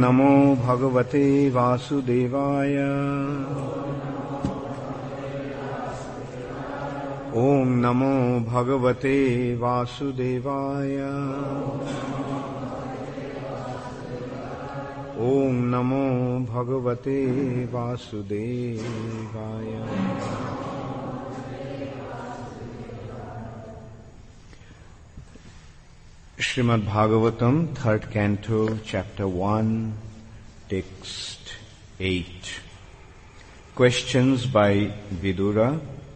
नमो भगवते वासुदेवाय। ओम नमो भगवते वासुदेवाय। ओम नमो भगवते वासुदेवाय। Srimad Bhagavatam, 3rd Canto, Chapter 1, Text 8. Questions by Vidura.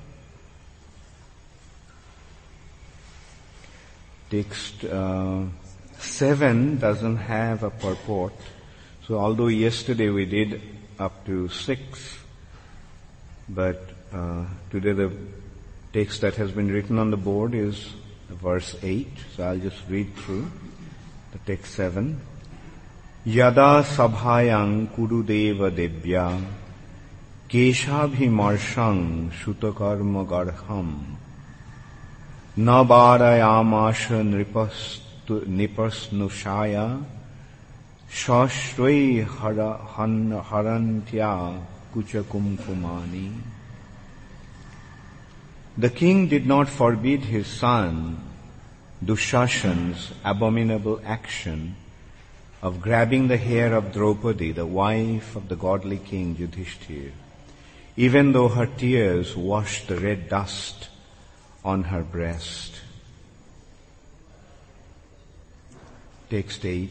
Text 7 doesn't have a purport. So although yesterday we did up to 6, but today the text that has been written on the board is verse 8. So I'll just read through the text 7. Yada sabhayang kurudeva devya keshabhimarshang shutakarma garham nabarayamasha nipasnushaya shashrei harantya kuchakumkumani. The king did not forbid his son Dushashan's abominable action of grabbing the hair of Draupadi, the wife of the godly king Yudhishthir, even though her tears washed the red dust on her breast. Text 8.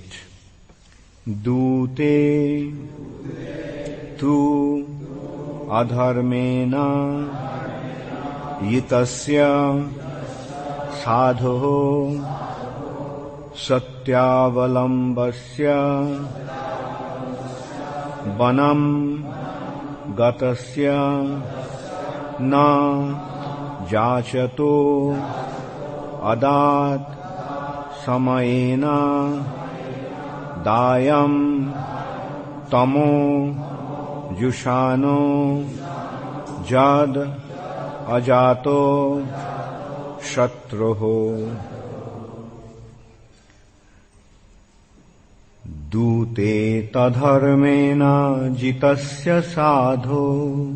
Dute tu adharmena yitasya sadho satyavalambasya vanam gatasya na jachato adat samayena dayam tamo jushano jad ajato shatroho. Dute tadharmena jitasya sadho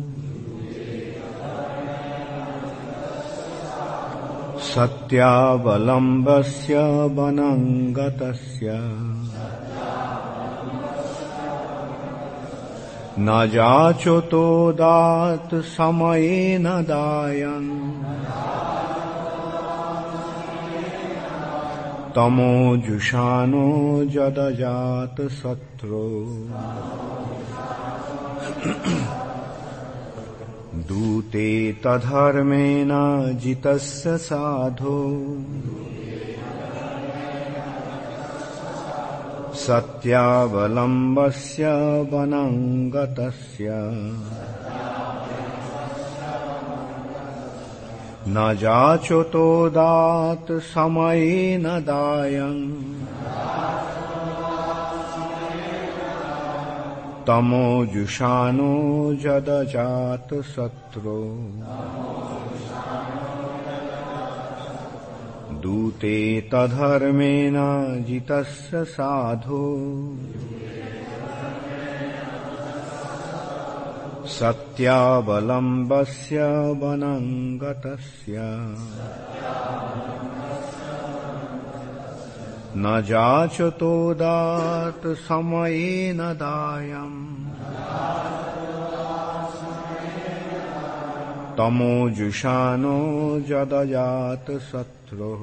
satyavalambasya vanangatasya najachoto dat samayena dayan tamo jushano jadajat satro. Dute tadharmena jitasya sadho satyavalambasya vanangatasya najachoto dat samayena dayan tamo jushano jadajat satro. Dute tadharmena jitasya sadho satyavalambasya vanangatasya najachoto dat samayena dayam tamo jushano jadajat satro.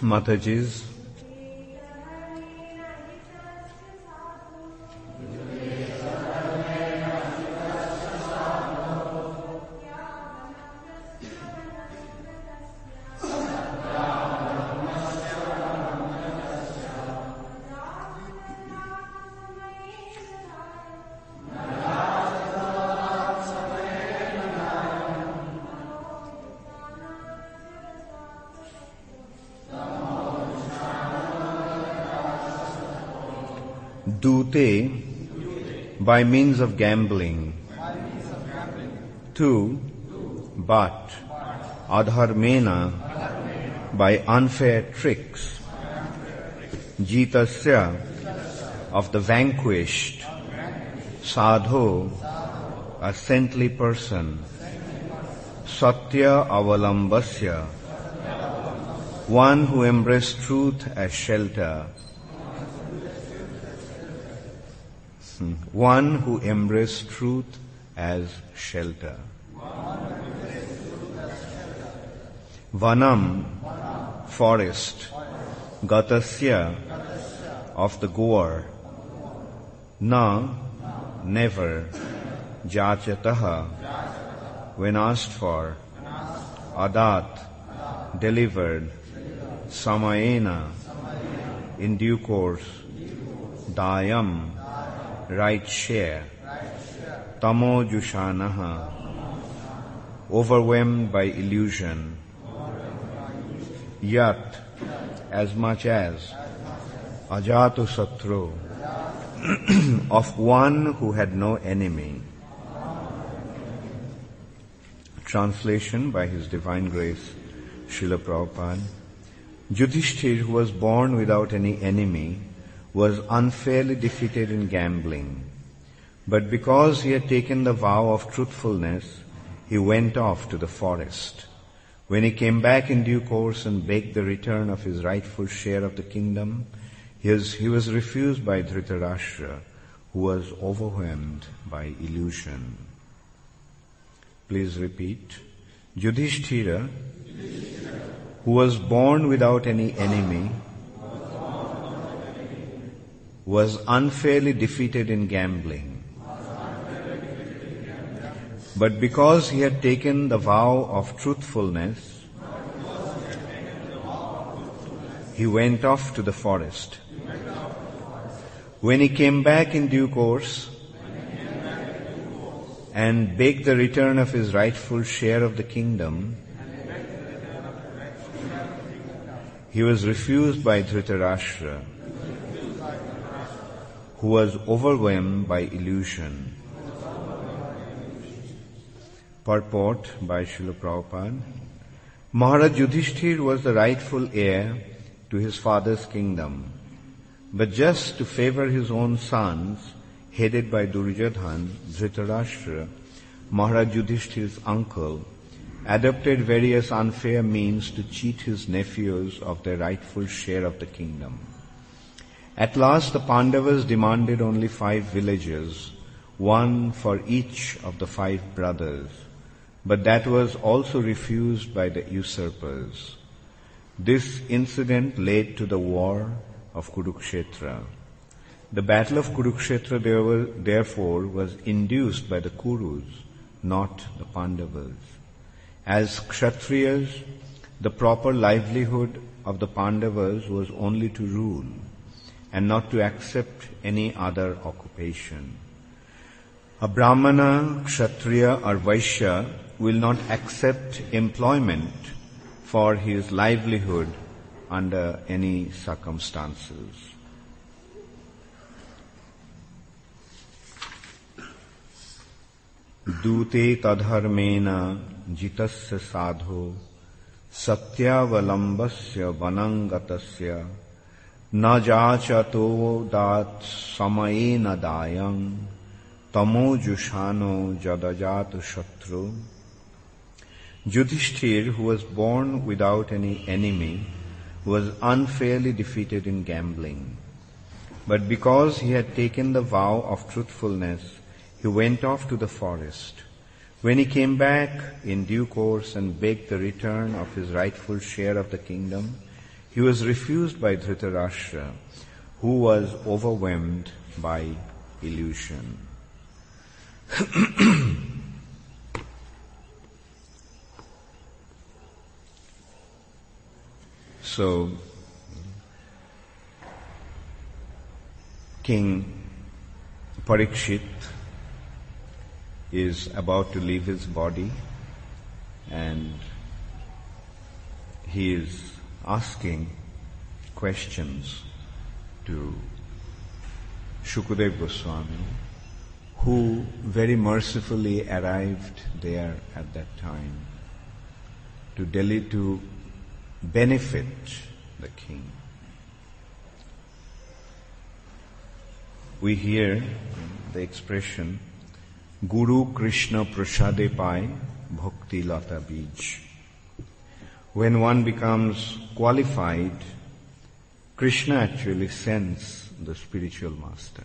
Mataji's. Dute, by means of gambling. 2. But, adharmena, by unfair tricks. Jitasya, of the vanquished. Sadho, a saintly person. Satya avalambasya, one who embraced truth as shelter. One who embraced truth as shelter. Vanam, forest. Gatasya, of the goer. Na, never. Jachataha, when asked for. Adat, delivered. Samayena, in due course. Dayam, right share. Tamo jushanaha, overwhelmed by illusion. Yat, as much as. Ajatu satru, of one who had no enemy. Translation by His Divine Grace, Srila Prabhupada. Yudhishthir, who was born without any enemy, was unfairly defeated in gambling. But because he had taken the vow of truthfulness, he went off to the forest. When he came back in due course and begged the return of his rightful share of the kingdom, he was refused by Dhritarashtra, who was overwhelmed by illusion. Please repeat. Yudhishthira, who was born without any enemy, was unfairly defeated in gambling. But because he had taken the vow of truthfulness, he went off to the forest. When he came back in due course and begged the return of his rightful share of the kingdom, he was refused by Dhritarashtra, who was overwhelmed by illusion. Purport by Srila Prabhupada. Maharaj Yudhishthir was the rightful heir to his father's kingdom. But just to favor his own sons, headed by Duryodhana, Dhritarashtra, Maharaj Yudhishthir's uncle, adopted various unfair means to cheat his nephews of their rightful share of the kingdom. At last the Pandavas demanded only 5 villages, one for each of the 5 brothers, but that was also refused by the usurpers. This incident led to the war of Kurukshetra. The battle of Kurukshetra therefore was induced by the Kurus, not the Pandavas. As Kshatriyas, the proper livelihood of the Pandavas was only to rule and not to accept any other occupation. A Brahmana, Kshatriya or Vaishya will not accept employment for his livelihood under any circumstances. Dute tadharmena jitasya sadho satyavalambasya vanangatasya na jachato dat samayena dayang tamo jushano jadajatu shatru. Yudhishthir, who was born without any enemy, was unfairly defeated in gambling. But because he had taken the vow of truthfulness, he went off to the forest. When he came back in due course and begged the return of his rightful share of the kingdom, He was refused by Dhritarashtra, who was overwhelmed by illusion. So, King Parikshit is about to leave his body, and he is asking questions to Shukadeva Goswami, who very mercifully arrived there at that time to Delhi to benefit the king. We hear the expression, Guru Krishna Prasade Pai Bhakti Lata Bij. When one becomes qualified, Krishna actually sends the spiritual master.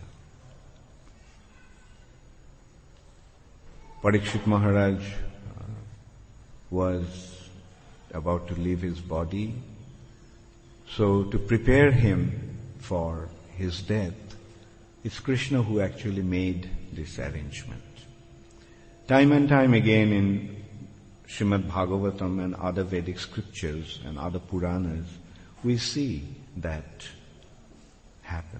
Parikshit Maharaj was about to leave his body. So to prepare him for his death, it's Krishna who actually made this arrangement. Time and time again in Srimad Bhagavatam and other Vedic scriptures and other Puranas, we see that happen.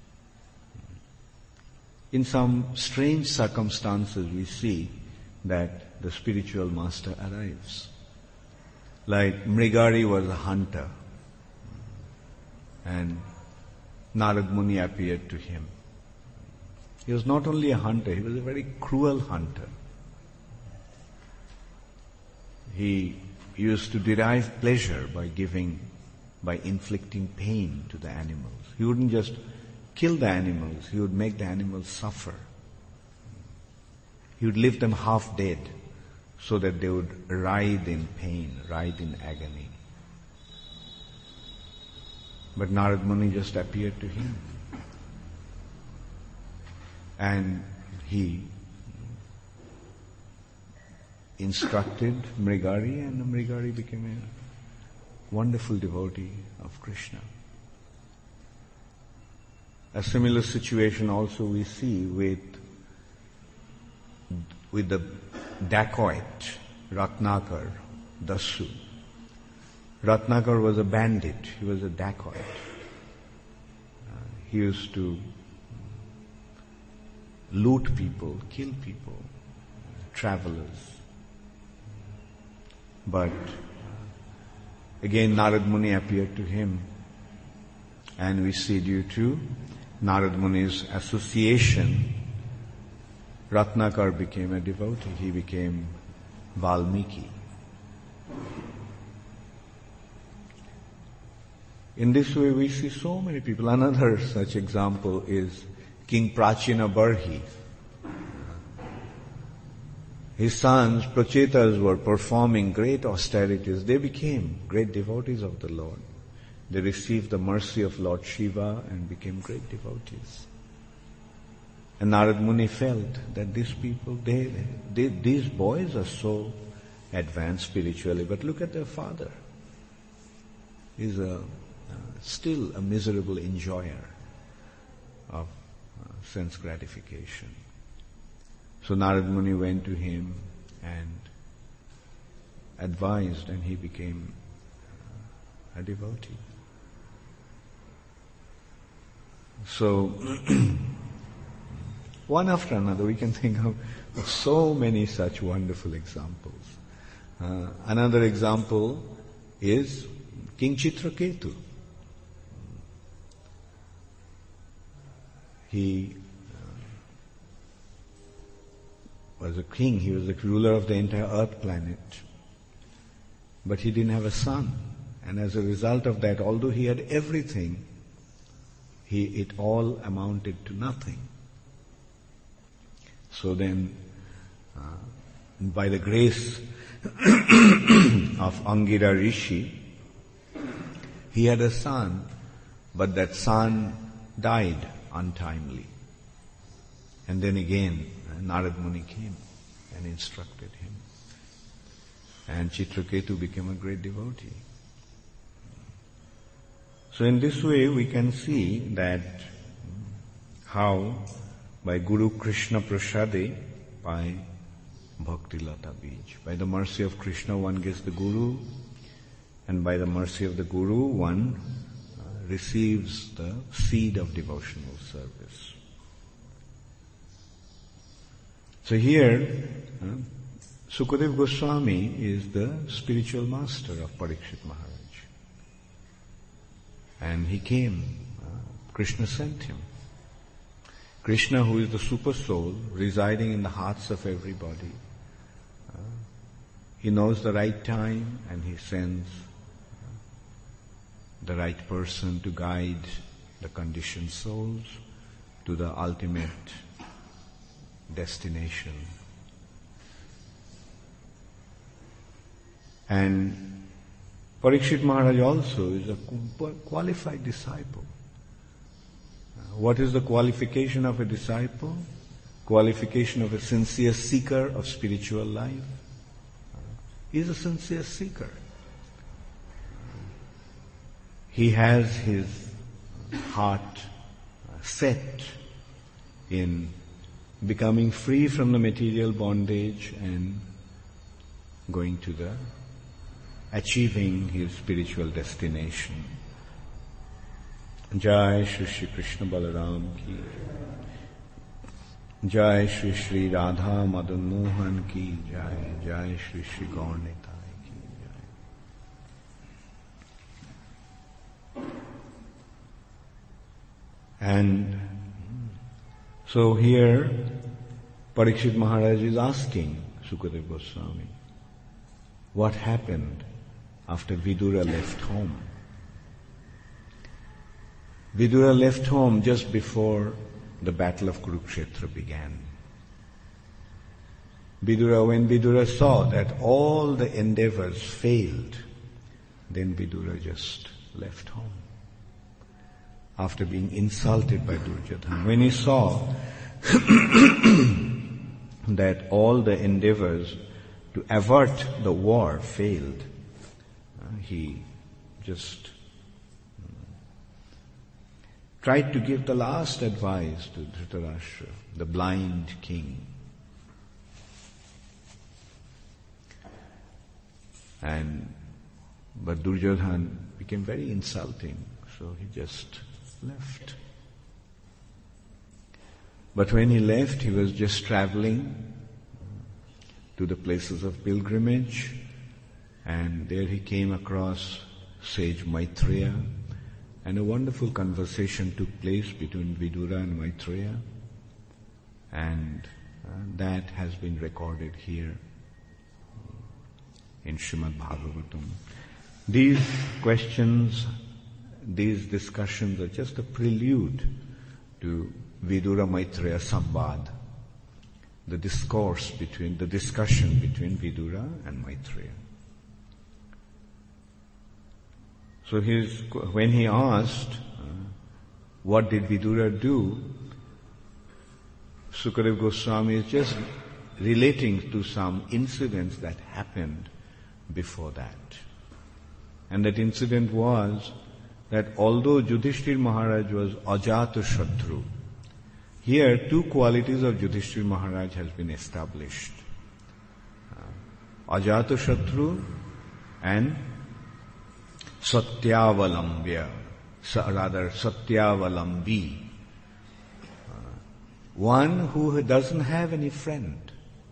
In some strange circumstances we see that the spiritual master arrives. Like Mrigari was a hunter, and Narad Muni appeared to him. He was not only a hunter, he was a very cruel hunter. He used to derive pleasure by inflicting pain to the animals. He wouldn't just kill the animals, he would make the animals suffer. He would leave them half dead so that they would writhe in pain, writhe in agony. But Narad Muni just appeared to him. And he instructed Mrigari, and Mrigari became a wonderful devotee of Krishna. A similar situation also we see with the dacoit, Ratnakar, Dasu. Ratnakar was a bandit, he was a dacoit. He used to loot people, kill people, travelers. But again Narad Muni appeared to him, and we see due to Narad Muni's association, Ratnakar became a devotee. He became Valmiki. In this way we see so many people. Another such example is King Prachina Barhi. His sons, Prachetas, were performing great austerities. They became great devotees of the Lord. They received the mercy of Lord Shiva and became great devotees. And Narad Muni felt that these people, these boys are so advanced spiritually, but look at their father. He's still a miserable enjoyer of sense gratification. So Narad Muni went to him and advised, and he became a devotee. So, one after another, we can think of so many such wonderful examples. Another example is King Chitraketu. He was a king, he was the ruler of the entire earth planet. But he didn't have a son. And as a result of that, although he had everything, it all amounted to nothing. So then, by the grace of Angira Rishi, he had a son, but that son died untimely. And then again, Narad Muni came and instructed him. And Chitraketu became a great devotee. So in this way we can see that how by Guru Krishna Prasade, by Bhakti Lata Bij, by the mercy of Krishna one gets the Guru, and by the mercy of the Guru one receives the seed of devotional service. So here, Sukadeva Goswami is the spiritual master of Parikshit Maharaj. And he came, Krishna sent him. Krishna, who is the super soul, residing in the hearts of everybody, he knows the right time and he sends the right person to guide the conditioned souls to the ultimate destination. And Parikshit Maharaj also is a qualified disciple. What is the qualification of a disciple? Qualification of a sincere seeker of spiritual life. He is a sincere seeker. He has his heart set in becoming free from the material bondage and going to the achieving his spiritual destination. Jai Shri Shri Krishna Balaram ki Jai Shri Shri Radha Madan Mohan ki Jai Jai Shri Shri Gaur Nitai ki Jai. And so here Parikshit Maharaj is asking Sukadeva Goswami, what happened after Vidura left home? Vidura left home just before the battle of Kurukshetra began. When Vidura saw that all the endeavors failed, then Vidura just left home after being insulted by Duryodhana. When he saw that all the endeavors to avert the war failed, he just tried to give the last advice to Dhritarashtra, the blind king. But Duryodhana became very insulting, so he just left. But when he left, he was just traveling to the places of pilgrimage, and there he came across sage Maitreya, and a wonderful conversation took place between Vidura and Maitreya, and that has been recorded here in Srimad Bhagavatam. These questions, these discussions are just a prelude to Vidura Maitreya Sambad, the discussion between Vidura and Maitreya. So when he asked, what did Vidura do, Sukadeva Goswami is just relating to some incidents that happened before that. And that incident was that although Yudhishthira Maharaj was Ajata Shatru, here two qualities of Yudhishthira Maharaj has been established. Ajata Shatru and Satyavalambi. One who doesn't have any friend.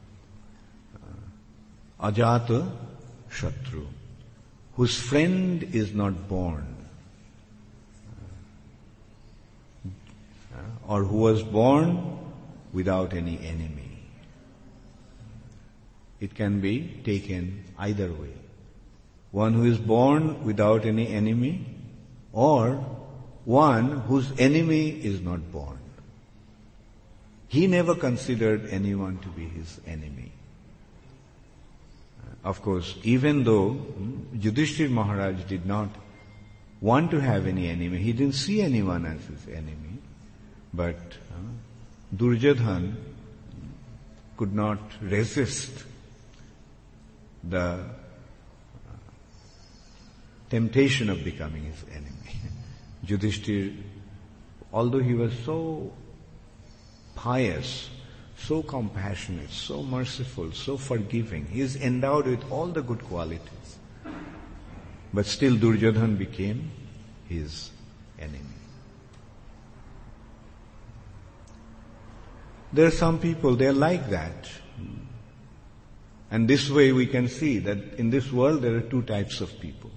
Ajata Shatru, whose friend is not born. Or who was born without any enemy. It can be taken either way. One who is born without any enemy, or one whose enemy is not born. He never considered anyone to be his enemy. Of course, even though Yudhishthira Maharaj did not want to have any enemy, he didn't see anyone as his enemy, but Duryodhana could not resist the temptation of becoming his enemy. Yudhishthir, although he was so pious, so compassionate, so merciful, so forgiving, he is endowed with all the good qualities. But still Duryodhana became his enemy. There are some people, they are like that. And this way we can see that in this world there are two types of people.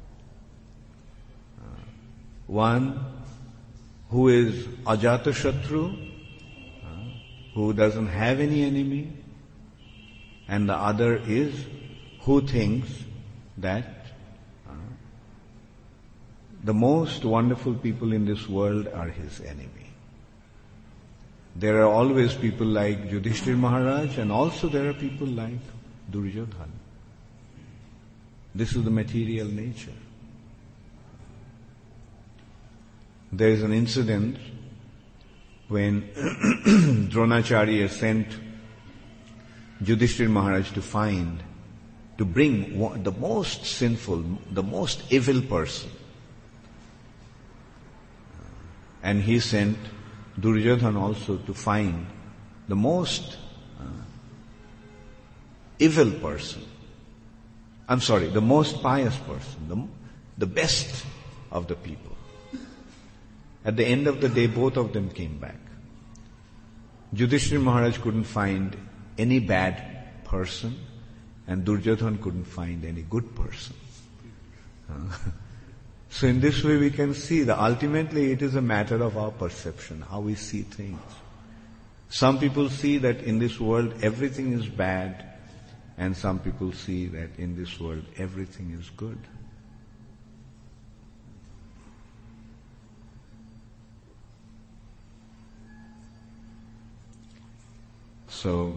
One who is Ajatashatru, who doesn't have any enemy, and the other is who thinks that the most wonderful people in this world are his enemy. There are always people like Yudhishthir Maharaj, and also there are people like Duryodhana. This is the material nature. There is an incident when Dronacharya sent Yudhishthir Maharaj to bring the most sinful, the most evil person. And he sent Duryodhana also to find the most evil person. The most pious person, the best of the people. At the end of the day, both of them came back. Yudhishthir Maharaj couldn't find any bad person, and Duryodhana couldn't find any good person. So in this way we can see that ultimately it is a matter of our perception, how we see things. Some people see that in this world everything is bad, and some people see that in this world everything is good. So,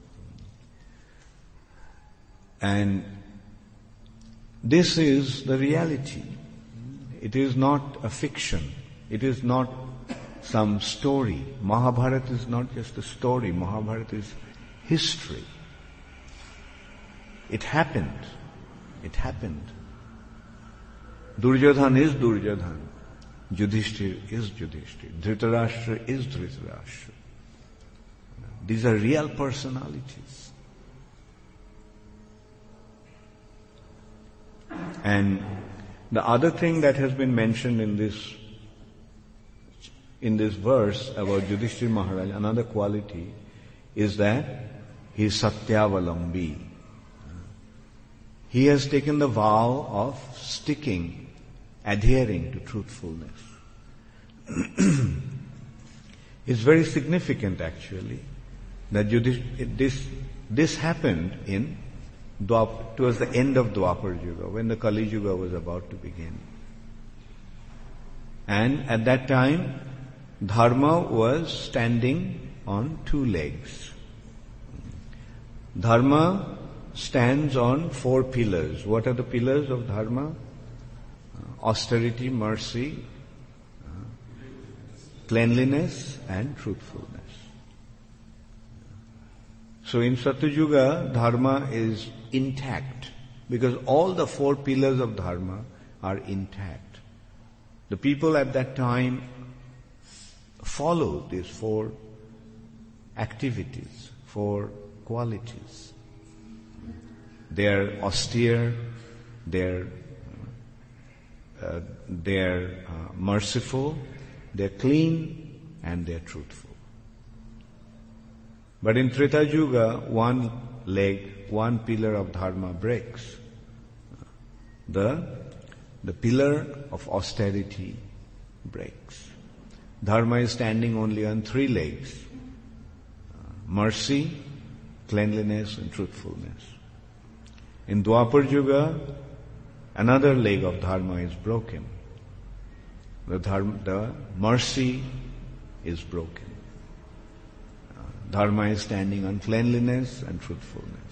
and this is the reality. It is not a fiction. It is not some story. Mahabharata is not just a story. Mahabharata is history. It happened. It happened. Duryodhana is Duryodhana. Yudhishthir is Yudhishthir. Dhritarashtra is Dhritarashtra. These are real personalities. And the other thing that has been mentioned in this verse about Yudhishthir Maharaj, another quality, is that he is Satyavalambi. He has taken the vow of adhering to truthfulness. It's very significant actually that this happened towards the end of Dwapar Yuga, when the Kali Yuga was about to begin. And at that time, Dharma was standing on two legs. Dharma stands on four pillars. What are the pillars of Dharma? Austerity, mercy, cleanliness, and truthfulness. So in Satyuga, Dharma is intact, because all the four pillars of Dharma are intact. The people at that time followed these four activities, four qualities. They are austere, they're merciful, they're clean, and they're truthful. But in Treta Yuga, one pillar of Dharma breaks. The pillar of austerity breaks. Dharma is standing only on three legs: mercy, cleanliness, and truthfulness. In Dwapar Yuga, another leg of Dharma is broken. The mercy is broken. Dharma is standing on cleanliness and truthfulness.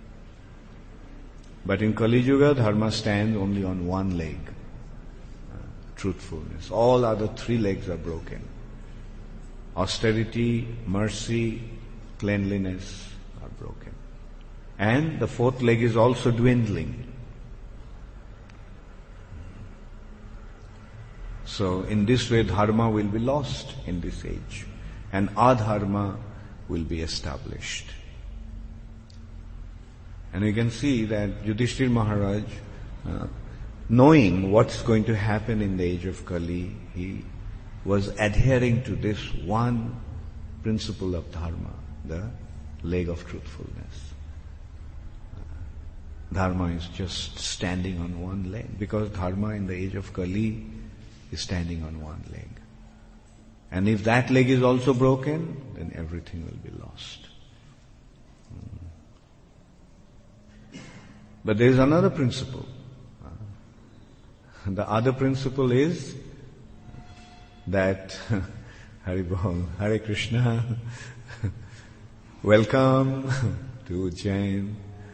But in Kali Yuga, Dharma stands only on one leg, truthfulness. All other three legs are broken. Austerity, mercy, cleanliness are broken. And the fourth leg is also dwindling. So in this way, dharma will be lost in this age, and adharma will be established. And you can see that Yudhishthira Maharaj, knowing what's going to happen in the age of Kali, he was adhering to this one principle of dharma, the leg of truthfulness. Dharma is just standing on one leg, because dharma in the age of Kali is standing on one leg. And if that leg is also broken, then everything will be lost. But there is another principle. The other principle is that Haribol, Hare Krishna, welcome to Ujjain.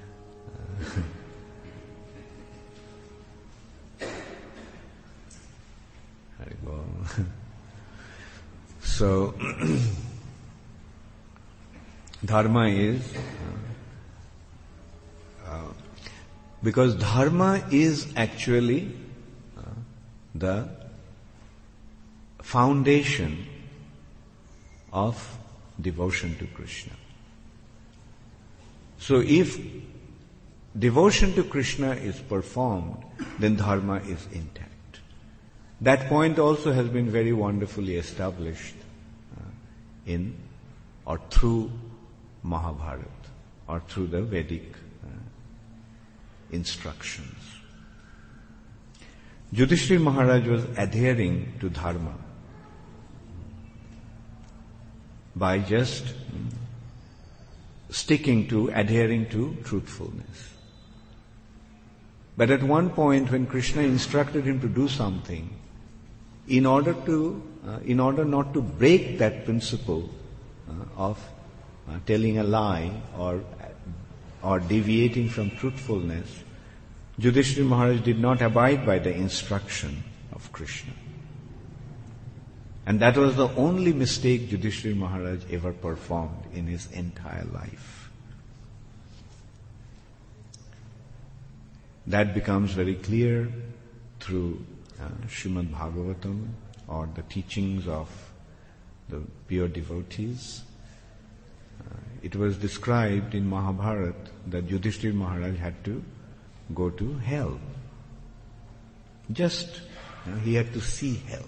Haribol. So, dharma is, because dharma is actually the foundation of devotion to Krishna. So if devotion to Krishna is performed, then dharma is intact. That point also has been very wonderfully established in or through Mahabharata or through the Vedic instructions. Yudhishthira Maharaj was adhering to dharma by just adhering to truthfulness. But at one point when Krishna instructed him to do something, in order not to break that principle of telling a lie or deviating from truthfulness, Yudhishthira Maharaj did not abide by the instruction of Krishna. And that was the only mistake Yudhishthira Maharaj ever performed in his entire life. That becomes very clear through Srimad Bhagavatam or the teachings of the pure devotees. It was described in Mahabharata that Yudhishthira Maharaj had to go to hell. He had to see hell.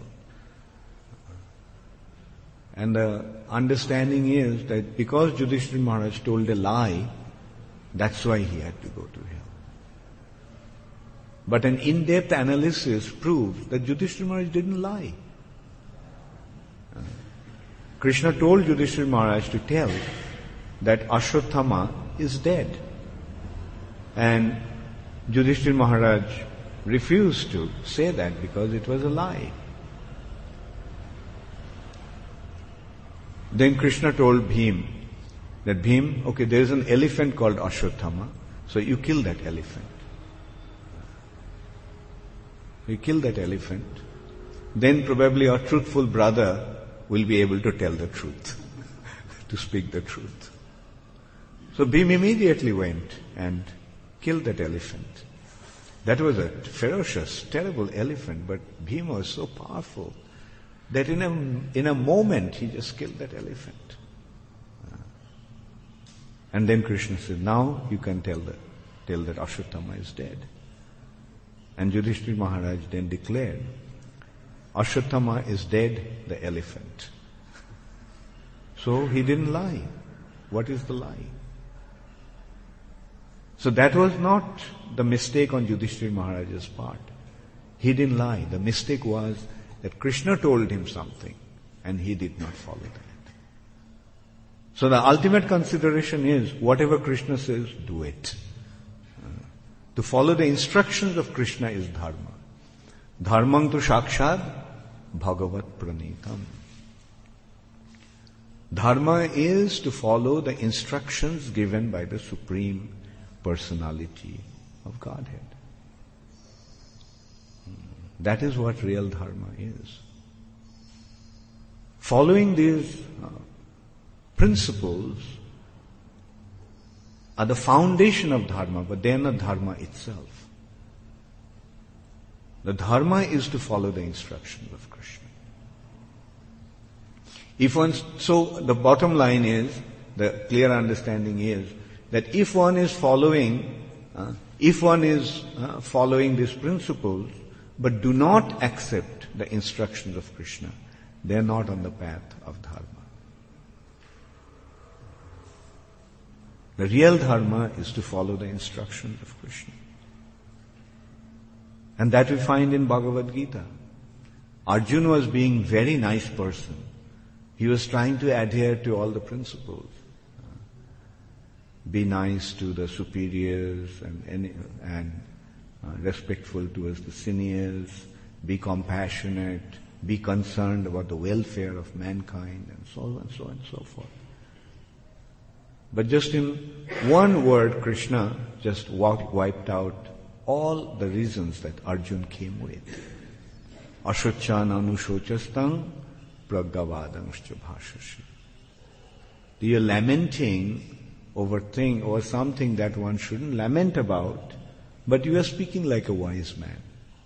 And the understanding is that because Yudhishthira Maharaj told a lie, that's why he had to go to hell. But an in-depth analysis proves that Yudhishthira Maharaj didn't lie. Krishna told Yudhishthira Maharaj to tell that Ashwatthama is dead. And Yudhishthira Maharaj refused to say that because it was a lie. Then Krishna told Bhim that Bhim, okay, there is an elephant called Ashwatthama, so you kill that elephant. You kill that elephant, then probably our truthful brother will be able to tell the truth, to speak the truth. So Bhim immediately went and killed that elephant. That was a ferocious, terrible elephant, but Bhim was so powerful that in a moment he just killed that elephant. And then Krishna said, now you can tell that Ashwatthama is dead. And Yudhishthira Maharaj then declared, Ashwatthama is dead, the elephant. So he didn't lie. What is the lie? So that was not the mistake on Yudhishthira Maharaj's part. He didn't lie. The mistake was that Krishna told him something and he did not follow that. So the ultimate consideration is whatever Krishna says, do it. To follow the instructions of Krishna is dharma. Dharmang tu sakshat bhagavat pranitam. Dharma is to follow the instructions given by the Supreme Personality of Godhead. That is what real dharma is. Following these principles are the foundation of dharma, but they are not dharma itself. The dharma is to follow the instructions of Krishna. So the bottom line is, the clear understanding is, that if one is following these principles, but do not accept the instructions of Krishna, they are not on the path of dharma. The real dharma is to follow the instructions of Krishna. And that we find in Bhagavad Gita. Arjuna was being very nice person. He was trying to adhere to all the principles. Be nice to the superiors and respectful towards the seniors. Be compassionate. Be concerned about the welfare of mankind, and so on and so on and so forth. But just in one word, Krishna just wiped out all the reasons that Arjuna came with. Ashochan anushochastam praggavadanscha bhashashi. You're lamenting over something that one shouldn't lament about, but you are speaking like a wise man.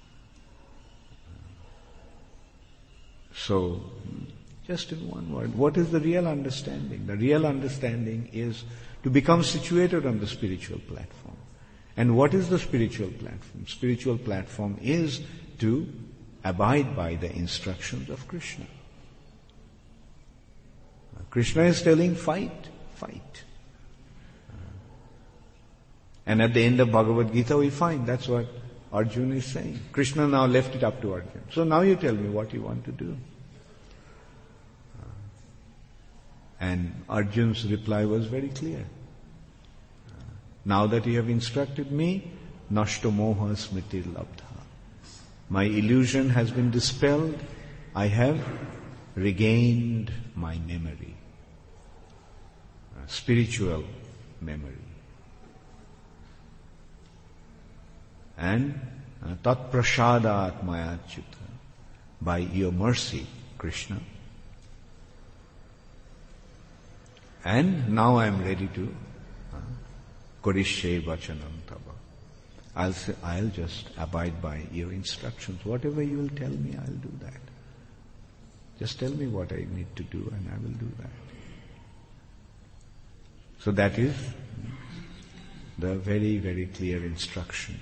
So, just in one word, what is the real understanding? The real understanding is to become situated on the spiritual platform. And what is the spiritual platform? Spiritual platform is to abide by the instructions of Krishna. Krishna is telling, fight. And at the end of Bhagavad Gita we find that's what Arjuna is saying. Krishna now left it up to Arjuna. So now you tell me what you want to do. And Arjuna's reply was very clear. Now that you have instructed me, nashto moha smritir labdha. My illusion has been dispelled. I have regained my memory. Spiritual memory. And tat prasadat mayachyuta. By your mercy, Krishna. And now I am ready to Kodishe vachanam tava. I'll just abide by your instructions. Whatever you will tell me, I'll do that. Just tell me what I need to do and I will do that. So that is the very, very clear instruction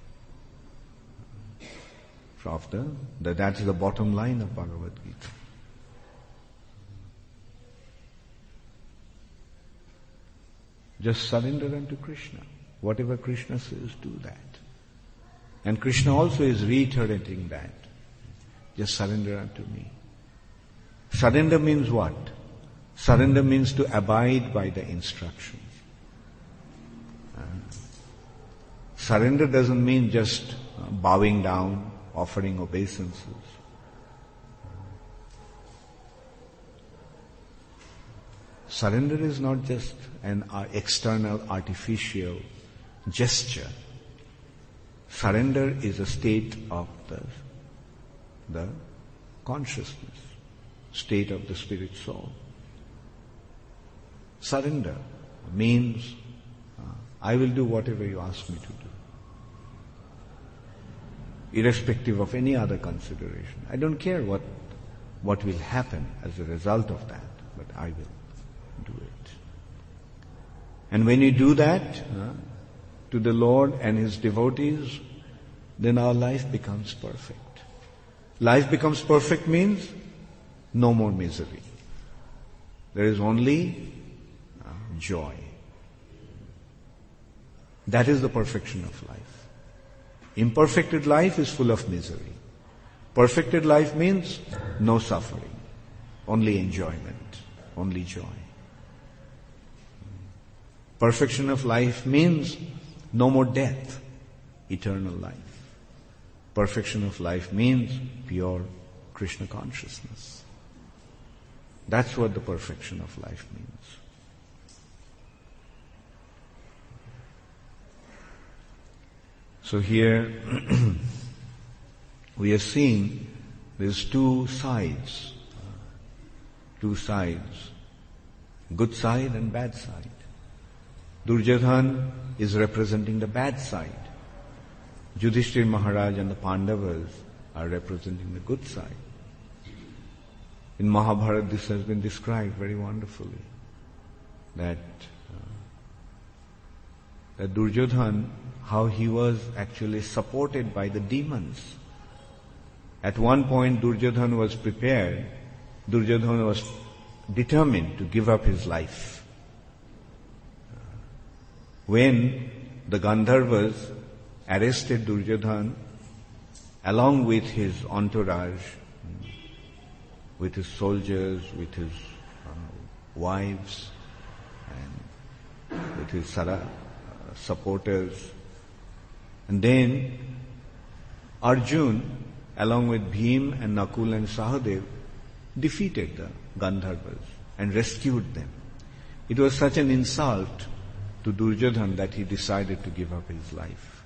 that is the bottom line of Bhagavad Gita. Just surrender unto Krishna. Whatever Krishna says, do that. And Krishna also is reiterating that. Just surrender unto me. Surrender means what? Surrender means to abide by the instructions. Surrender doesn't mean just bowing down, offering obeisances. Surrender is not just an external artificial gesture. Surrender is a state of the consciousness, state of the spirit soul. Surrender means I will do whatever you ask me to do, irrespective of any other consideration. I don't care what will happen as a result of that, but I will do it. And when you do that to the Lord and His devotees, then our life becomes perfect. Life becomes perfect means no more misery. There is only joy. That is the perfection of life. Imperfected life is full of misery. Perfected life means no suffering, only enjoyment, only joy. Perfection of life means no more death, eternal life. Perfection of life means pure Krishna consciousness. That's what the perfection of life means. So here we are seeing there's two sides, good side and bad side. Duryodhana is representing the bad side. Yudhishthira Maharaj and the Pandavas are representing the good side. In Mahabharata this has been described very wonderfully, that Duryodhana, how he was actually supported by the demons. At one point Duryodhana was prepared, Duryodhana was determined to give up his life. When the Gandharvas arrested Duryodhana along with his entourage, with his soldiers, with his wives, and with his supporters. And then Arjuna, along with Bhim and Nakul and Sahadev, defeated the Gandharvas and rescued them. It was such an insult to Duryodhana that he decided to give up his life.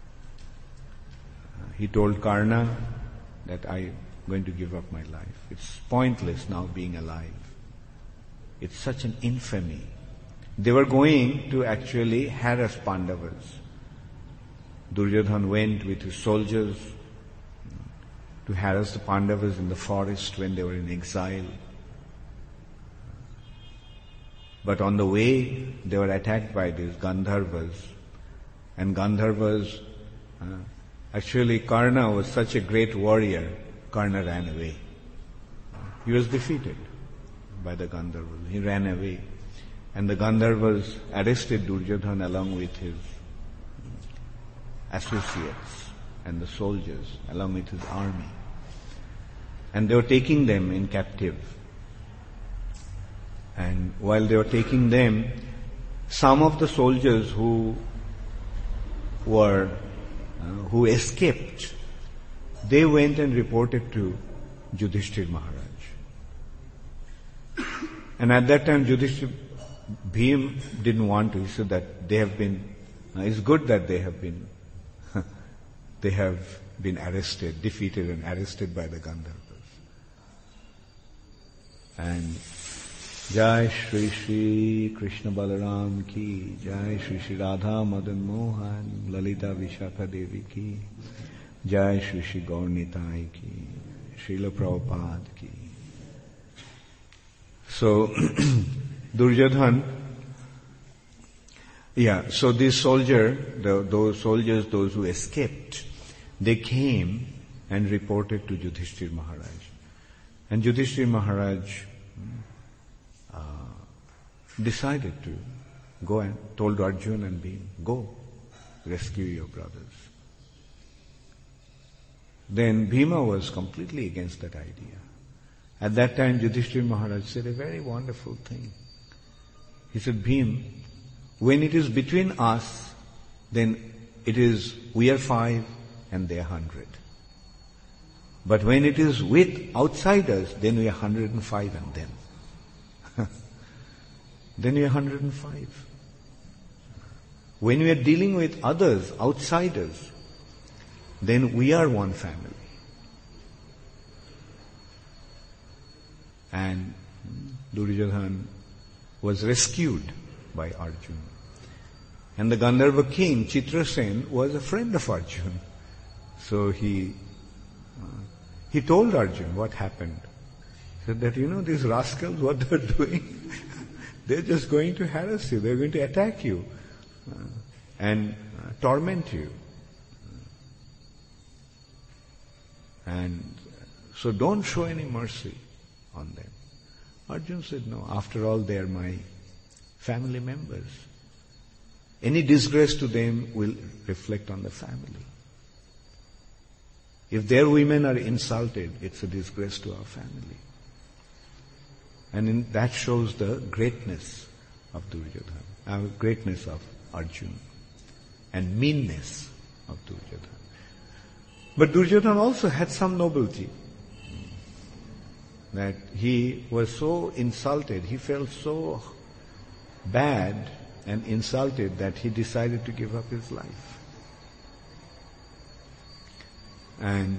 He told Karna that I'm going to give up my life. It's pointless now being alive. It's such an infamy. They were going to actually harass Pandavas. Duryodhana went with his soldiers to harass the Pandavas in the forest when they were in exile. But on the way, they were attacked by these Gandharvas. And Gandharvas, actually Karna was such a great warrior, Karna ran away. He was defeated by the Gandharvas. He ran away. And the Gandharvas arrested Duryodhana along with his associates and the soldiers, along with his army. And they were taking them in captive. And while they were taking them, some of the soldiers who escaped, they went and reported to Yudhishthira Maharaj. And at that time Bhim didn't want to. He said that it's good that they have been arrested, defeated and arrested by the Gandharvas. And Jai Shri Shri Krishna Balaram ki, Jai Shri Shri Radha Madan Mohan, Lalita Vishakha Devi ki, Jai Shri Shri Gaur Nitai ki, Srila Prabhupada ki. So, Duryodhana, so this those soldiers, those who escaped, they came and reported to Yudhishthira Maharaj. And Yudhishthira Maharaj decided to go and told Arjuna and Bhima, go, rescue your brothers. Then Bhima was completely against that idea. At that time Yudhishthira Maharaj said a very wonderful thing. He said, Bhima, when it is between us, then it is we are 5 and they are 100. But when it is with outsiders, then we are 105 and them. Then we are 105. When we are dealing with others, outsiders, then we are one family. And Duryodhana was rescued by Arjuna. And the Gandharva king, Chitrasen, was a friend of Arjuna. So he told Arjuna what happened. He said that, these rascals, what they're doing, they're just going to harass you, they're going to attack you and torment you. And so don't show any mercy on them. Arjuna said, no, after all they are my family members. Any disgrace to them will reflect on the family. If their women are insulted, it's a disgrace to our family. And that shows the greatness of Duryodhana, greatness of Arjuna, and meanness of Duryodhana. But Duryodhana also had some nobility. That he was so insulted, he felt so bad and insulted that he decided to give up his life. And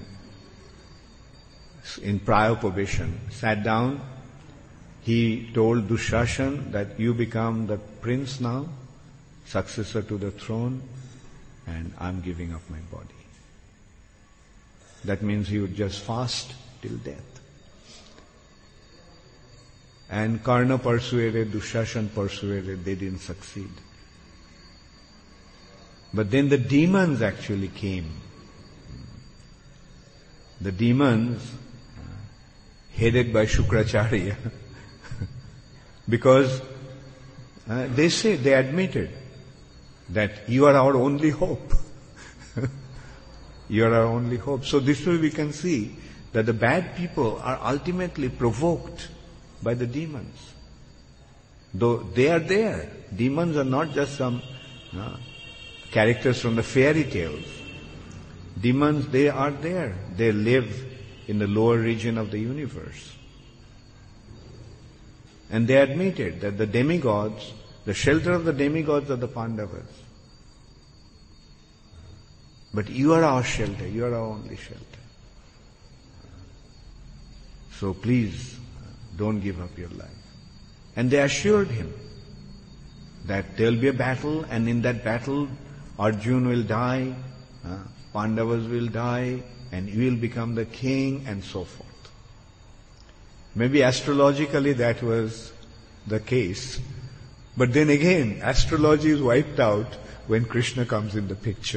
in prior probation, sat down, he told Dushashan that you become the prince now, successor to the throne, and I'm giving up my body. That means he would just fast till death. And Karna persuaded, Dushashan persuaded, they didn't succeed. But then the demons actually came. The demons, headed by Shukracharya, because they admitted that you are our only hope. You are our only hope. So this way we can see that the bad people are ultimately provoked by the demons. Though they are there. Demons are not just some characters from the fairy tales. Demons, they are there. They live in the lower region of the universe. And they admitted that the demigods, the shelter of the demigods are the Pandavas. But you are our shelter, you are our only shelter. So please, don't give up your life. And they assured him that there will be a battle, and in that battle Arjuna will die, Pandavas will die, and you will become the king, and so forth. Maybe astrologically that was the case. But then again, astrology is wiped out when Krishna comes in the picture.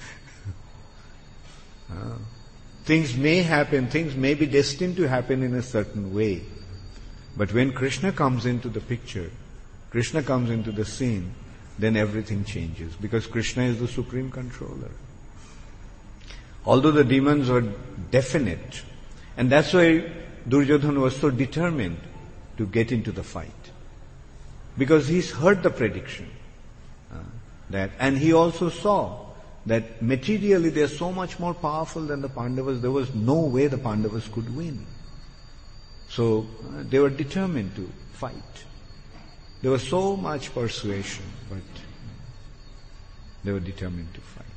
Things may happen, things may be destined to happen in a certain way. But when Krishna comes into the picture, Krishna comes into the scene, then everything changes, because Krishna is the supreme controller. Although the demons were definite, and that's why Duryodhana was so determined to get into the fight. Because he's heard the prediction. And he also saw that materially they are so much more powerful than the Pandavas, there was no way the Pandavas could win. So they were determined to fight. There was so much persuasion, but they were determined to fight.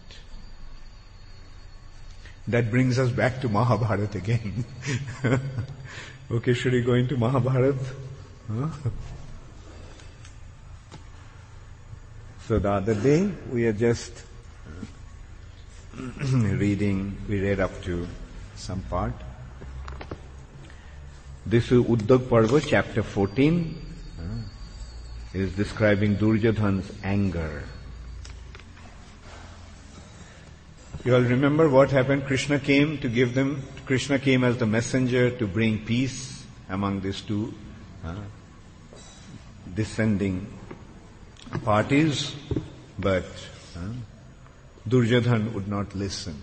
That brings us back to Mahabharata again. Okay, should we go into Mahabharata? So the other day we are just we read up to some part. This is Uddhav Parva, chapter 14, is describing Duryodhana's anger. You all remember what happened? Krishna came as the messenger to bring peace among these two descending parties, but Duryodhana would not listen.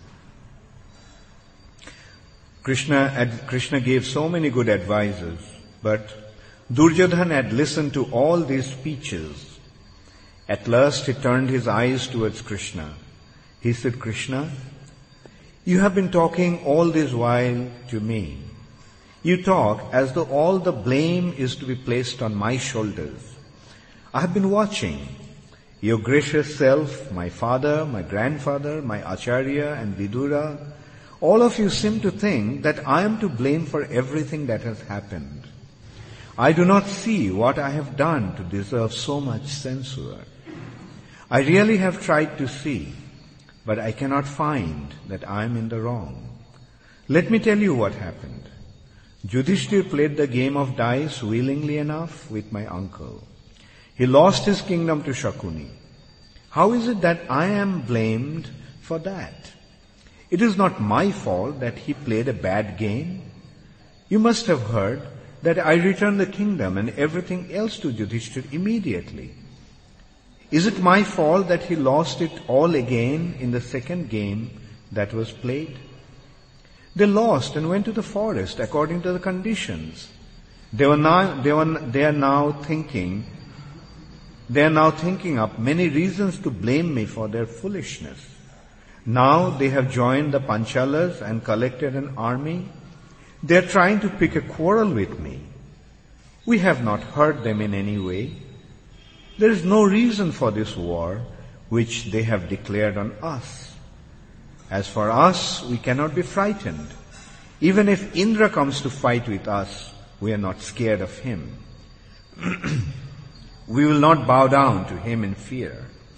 Krishna gave so many good advices, but Duryodhana had listened to all these speeches. At last he turned his eyes towards Krishna. He said, Krishna, you have been talking all this while to me. You talk as though all the blame is to be placed on my shoulders. I have been watching. Your gracious self, my father, my grandfather, my Acharya and Vidura, all of you seem to think that I am to blame for everything that has happened. I do not see what I have done to deserve so much censure. I really have tried to see, but I cannot find that I am in the wrong. Let me tell you what happened. Yudhishthir played the game of dice willingly enough with my uncle. He lost his kingdom to Shakuni. How is it that I am blamed for that? It is not my fault that he played a bad game. You must have heard that I returned the kingdom and everything else to Yudhishthir immediately. Is it my fault that he lost it all again in the second game that was played? They lost and went to the forest according to the conditions. They are now thinking up many reasons to blame me for their foolishness. Now they have joined the Panchalas and collected an army. They are trying to pick a quarrel with me. We have not hurt them in any way. There is no reason for this war which they have declared on us. As for us, we cannot be frightened. Even if Indra comes to fight with us, we are not scared of him. We will not bow down to him in fear.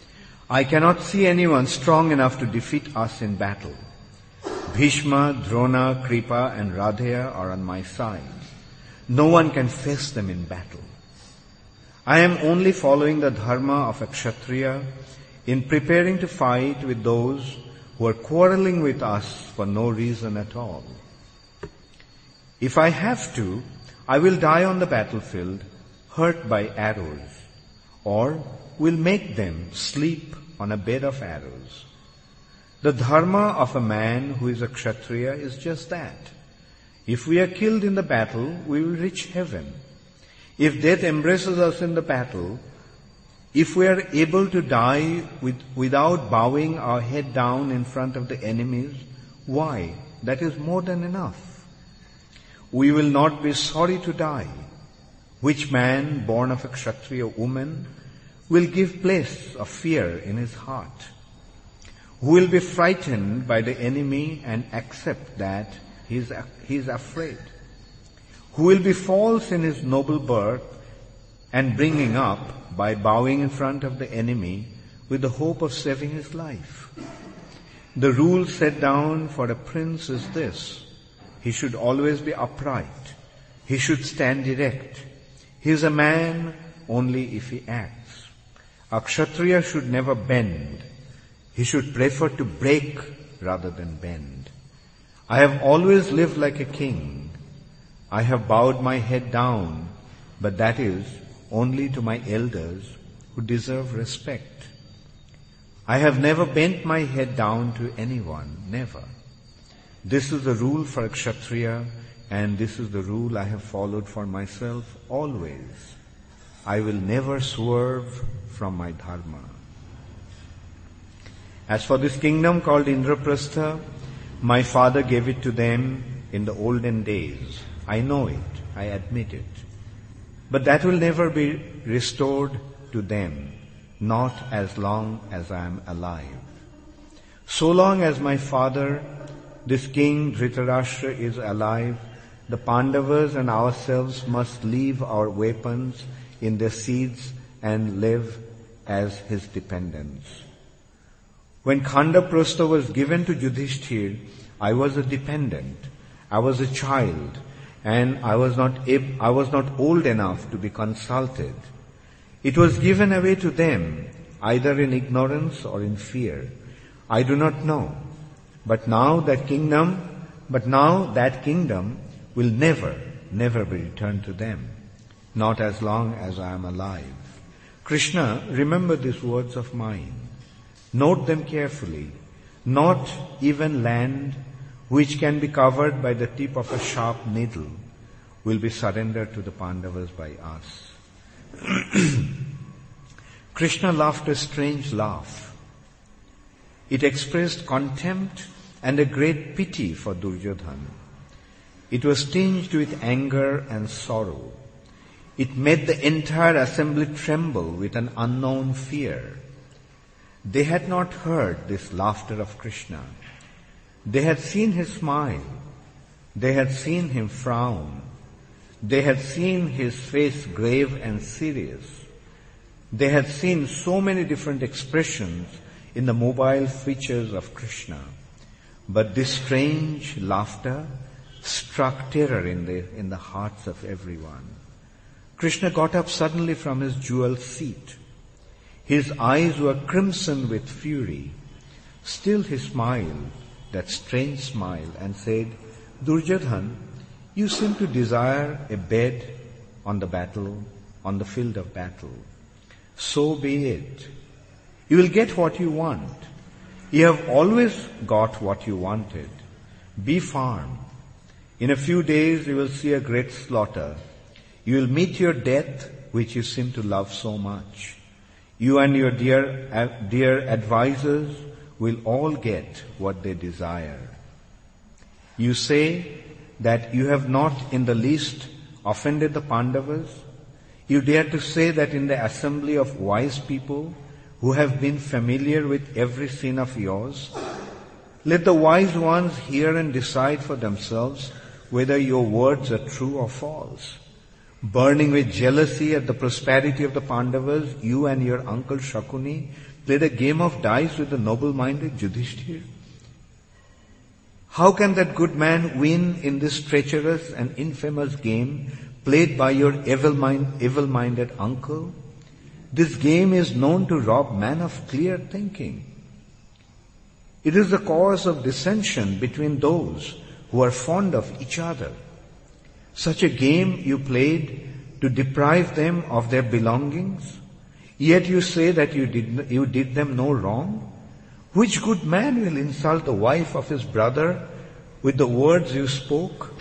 I cannot see anyone strong enough to defeat us in battle. Bhishma, Drona, Kripa and Radheya are on my side. No one can face them in battle. I am only following the dharma of a Kshatriya in preparing to fight with those who are quarreling with us for no reason at all. If I have to, I will die on the battlefield, hurt by arrows, or will make them sleep on a bed of arrows. The dharma of a man who is a Kshatriya is just that. If we are killed in the battle, we will reach heaven. If death embraces us in the battle, if we are able to die without bowing our head down in front of the enemies, why? That is more than enough. We will not be sorry to die. Which man born of a Kshatriya woman will give place of fear in his heart? Who will be frightened by the enemy and accept that he is afraid? Who will be false in his noble birth and bringing up by bowing in front of the enemy with the hope of saving his life? The rule set down for a prince is this: he should always be upright. He should stand erect. He is a man only if he acts. A Kshatriya should never bend. He should prefer to break rather than bend. I have always lived like a king. I have bowed my head down, but that is only to my elders who deserve respect. I have never bent my head down to anyone, never. This is the rule for a Kshatriya, and this is the rule I have followed for myself always. I will never swerve from my dharma. As for this kingdom called Indraprastha, my father gave it to them in the olden days. I know it, I admit it. But that will never be restored to them, not as long as I am alive. So long as my father, this king Dhritarashtra, is alive, the Pandavas and ourselves must leave our weapons in their seats and live as his dependents. When Khandaprastha was given to Yudhishthir, I was a dependent. I was a child, and I was not old enough to be consulted. It was given away to them, either in ignorance or in fear. I do not know. But now that kingdom will never be returned to them, not as long as I am alive. Krishna, remember these words of mine. Note them carefully. Not even land which can be covered by the tip of a sharp needle will be surrendered to the Pandavas by us. Krishna laughed a strange laugh. It expressed contempt and a great pity for Duryodhana. It was tinged with anger and sorrow. It made the entire assembly tremble with an unknown fear. They had not heard this laughter of Krishna. They had seen his smile. They had seen him frown. They had seen his face grave and serious. They had seen so many different expressions in the mobile features of Krishna. But this strange laughter struck terror in the hearts of everyone. Krishna got up suddenly from his jewel seat. His eyes were crimson with fury. Still he smiled, that strange smile, and said, Duryodhana, you seem to desire a bed on the field of battle. So be it. You will get what you want. You have always got what you wanted. Be firm. In a few days you will see a great slaughter. You will meet your death, which you seem to love so much. You and your dear advisors will all get what they desire. You say that you have not in the least offended the Pandavas. You dare to say that in the assembly of wise people who have been familiar with every sin of yours. Let the wise ones hear and decide for themselves whether your words are true or false. Burning with jealousy at the prosperity of the Pandavas, you and your uncle Shakuni played a game of dice with the noble-minded Yudhishthir? How can that good man win in this treacherous and infamous game played by your evil-minded uncle? This game is known to rob man of clear thinking. It is the cause of dissension between those who are fond of each other. Such a game you played to deprive them of their belongings, yet you say that you did them no wrong? Which good man will insult the wife of his brother with the words you spoke?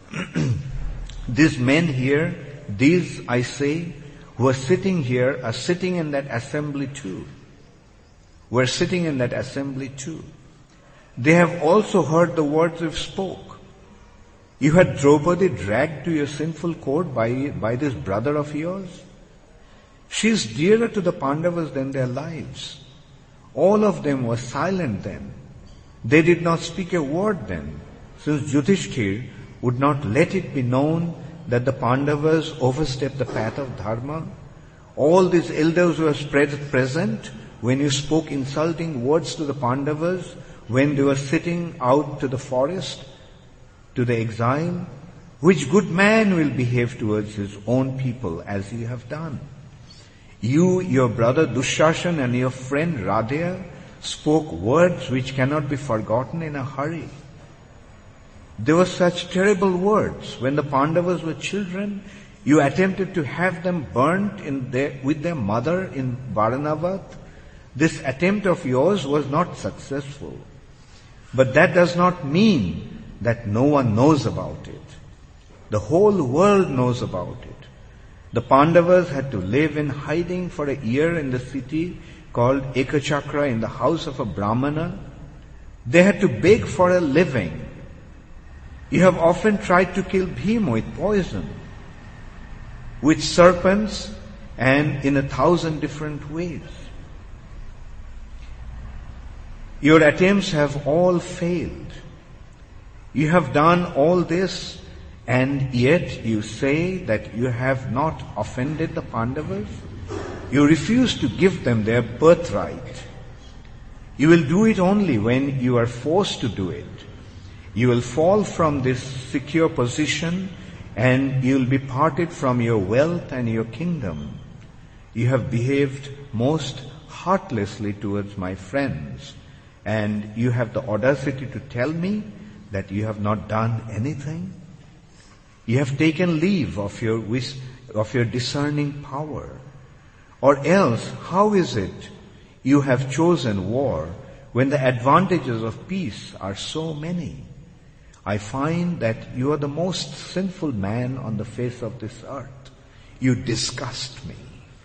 These men here, these I say, who are sitting here, are sitting in that assembly too. We're sitting in that assembly too. They have also heard the words you spoke. You had Draupadi dragged to your sinful court by this brother of yours. She is dearer to the Pandavas than their lives. All of them were silent then. They did not speak a word then, since Yudhishthir would not let it be known that the Pandavas overstepped the path of dharma. All these elders were present when you spoke insulting words to the Pandavas when they were sitting out to the forest, to the exile. Which good man will behave towards his own people as you have done? You, your brother Dushashan and your friend Radheya spoke words which cannot be forgotten in a hurry. There were such terrible words. When the Pandavas were children, you attempted to have them burnt with their mother in Varanavat. This attempt of yours was not successful. But that does not mean that no one knows about it. The whole world knows about it. The Pandavas had to live in hiding for a year in the city called Ekachakra in the house of a Brahmana. They had to beg for a living. You have often tried to kill Bhima with poison, with serpents, and in 1,000 different ways. Your attempts have all failed. You have done all this, and yet you say that you have not offended the Pandavas. You refuse to give them their birthright. You will do it only when you are forced to do it. You will fall from this secure position and you will be parted from your wealth and your kingdom. You have behaved most heartlessly towards my friends, and you have the audacity to tell me that you have not done anything. You have taken leave of your discerning power. Or else, how is it you have chosen war when the advantages of peace are so many? I find that you are the most sinful man on the face of this earth. You disgust me.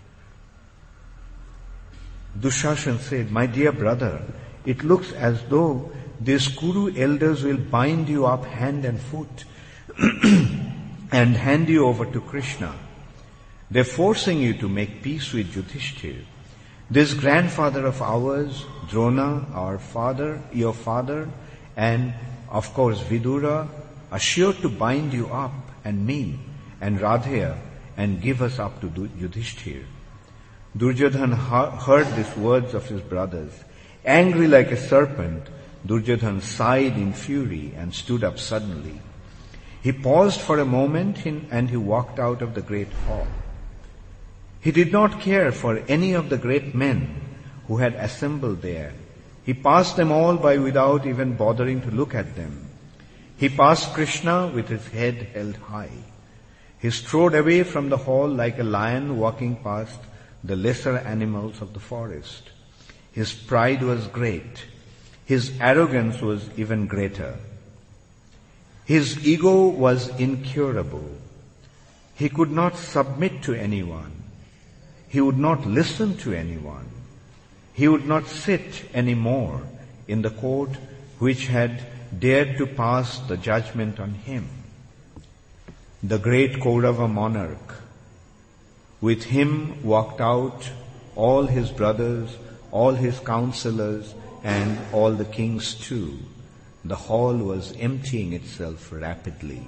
Dushashan said, my dear brother, it looks as though these Kuru elders will bind you up hand and foot and hand you over to Krishna. They're forcing you to make peace with Yudhishthir. This grandfather of ours, Drona, our father, your father, and of course Vidura, are sure to bind you up and me and Radheya and give us up to Yudhishthir. Duryodhana heard these words of his brothers. Angry like a serpent, Duryodhana sighed in fury and stood up suddenly. He paused for a moment and he walked out of the great hall. He did not care for any of the great men who had assembled there. He passed them all by without even bothering to look at them. He passed Krishna with his head held high. He strode away from the hall like a lion walking past the lesser animals of the forest. His pride was great. His arrogance was even greater. His ego was incurable. He could not submit to anyone. He would not listen to anyone. He would not sit any more in the court which had dared to pass the judgment on him. The great Kaurava monarch, with him walked out all his brothers, all his counselors, and all the kings too. The hall was emptying itself rapidly.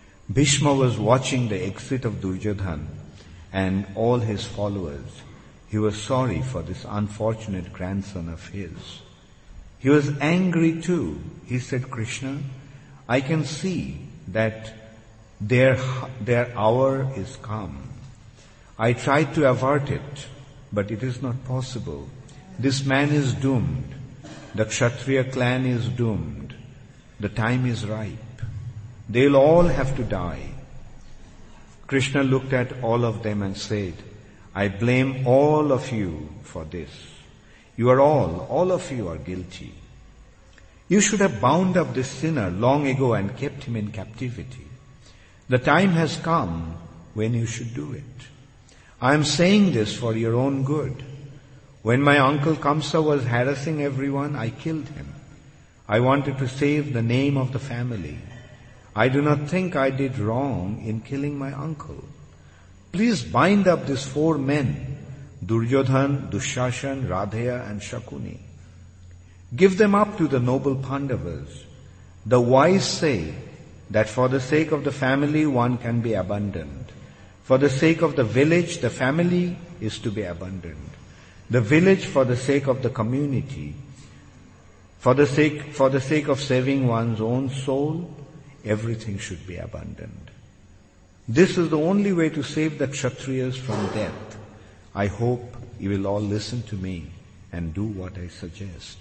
Bhishma was watching the exit of Duryodhana and all his followers. he was sorry for this unfortunate grandson of his. He was angry too. He said, Krishna, I can see that their hour is come. I tried to avert it, but it is not possible. This man is doomed. The Kshatriya clan is doomed. The time is ripe. They'll all have to die. Krishna looked at all of them and said, I blame all of you for this. You are all of you are guilty. You should have bound up this sinner long ago and kept him in captivity. The time has come when you should do it. I am saying this for your own good. When my uncle Kamsa was harassing everyone, I killed him. I wanted to save the name of the family. I do not think I did wrong in killing my uncle. Please bind up these 4 men, Duryodhan, Dushashan, Radheya and Shakuni. Give them up to the noble Pandavas. The wise say that for the sake of the family one can be abandoned. For the sake of the village, the family is to be abandoned. The village for the sake of the community. For the sake of saving one's own soul, everything should be abandoned. This is the only way to save the Kshatriyas from death. I hope you will all listen to me and do what I suggest.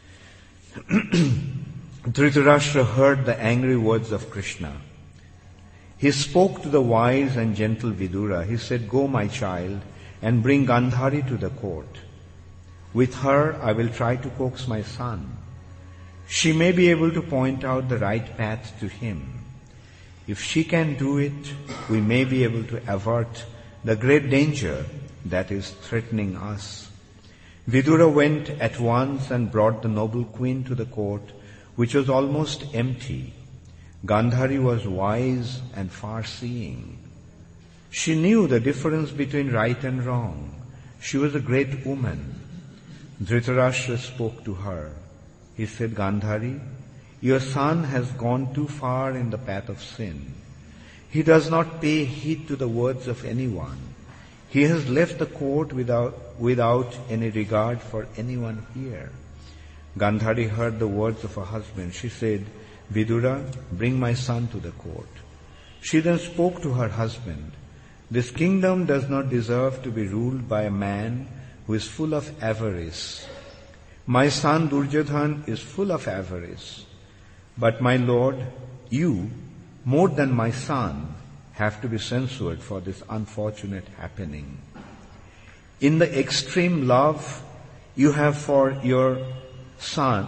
Dhritarashtra heard the angry words of Krishna. He spoke to the wise and gentle Vidura. He said, Go, my child, and bring Gandhari to the court. With her, I will try to coax my son. She may be able to point out the right path to him. If she can do it, we may be able to avert the great danger that is threatening us. Vidura went at once and brought the noble queen to the court, which was almost empty. Gandhari was wise and far-seeing. She knew the difference between right and wrong. She was a great woman. Dhritarashtra spoke to her. He said, Gandhari, your son has gone too far in the path of sin. He does not pay heed to the words of anyone. He has left the court without any regard for anyone here. Gandhari heard the words of her husband. She said, Vidura, bring my son to the court. She then spoke to her husband. This kingdom does not deserve to be ruled by a man who is full of avarice. My son Duryodhan is full of avarice. But my lord, you, more than my son, have to be censured for this unfortunate happening. In the extreme love you have for your son,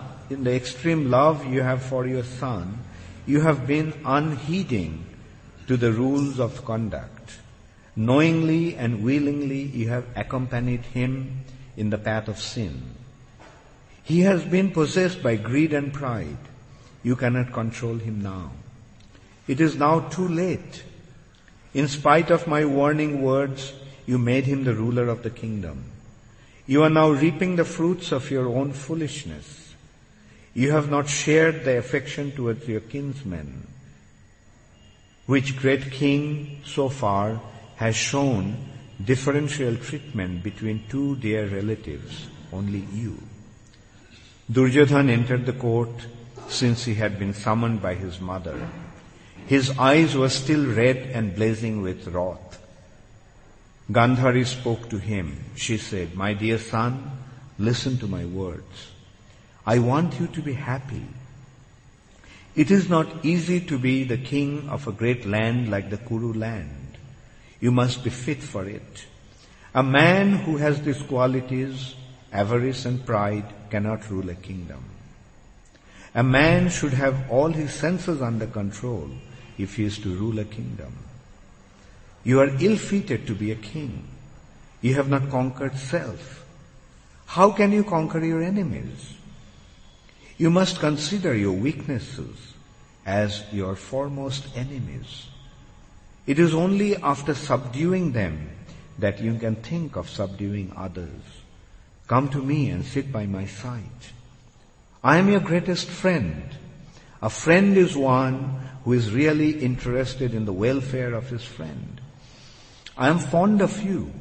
you have been unheeding to the rules of conduct. Knowingly and willingly you have accompanied him in the path of sin. He has been possessed by greed and pride. You cannot control him now. It is now too late. In spite of my warning words, you made him the ruler of the kingdom. You are now reaping the fruits of your own foolishness. You have not shared the affection towards your kinsmen. Which great king so far has shown differential treatment between 2 dear relatives, only you. Duryodhan entered the court since he had been summoned by his mother. His eyes were still red and blazing with wrath. Gandhari spoke to him. She said, My dear son, listen to my words. I want you to be happy. It is not easy to be the king of a great land like the Kuru land. You must be fit for it. A man who has these qualities, avarice and pride, cannot rule a kingdom. A man should have all his senses under control if he is to rule a kingdom. You are ill-fitted to be a king. You have not conquered self. How can you conquer your enemies? You must consider your weaknesses as your foremost enemies. It is only after subduing them that you can think of subduing others. Come to me and sit by my side. I am your greatest friend. A friend is one who is really interested in the welfare of his friend. I am fond of you.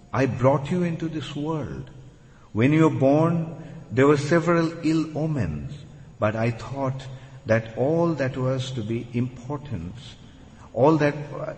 I brought you into this world. When you were born, there were several ill omens, but I thought that all that was to be importance, all that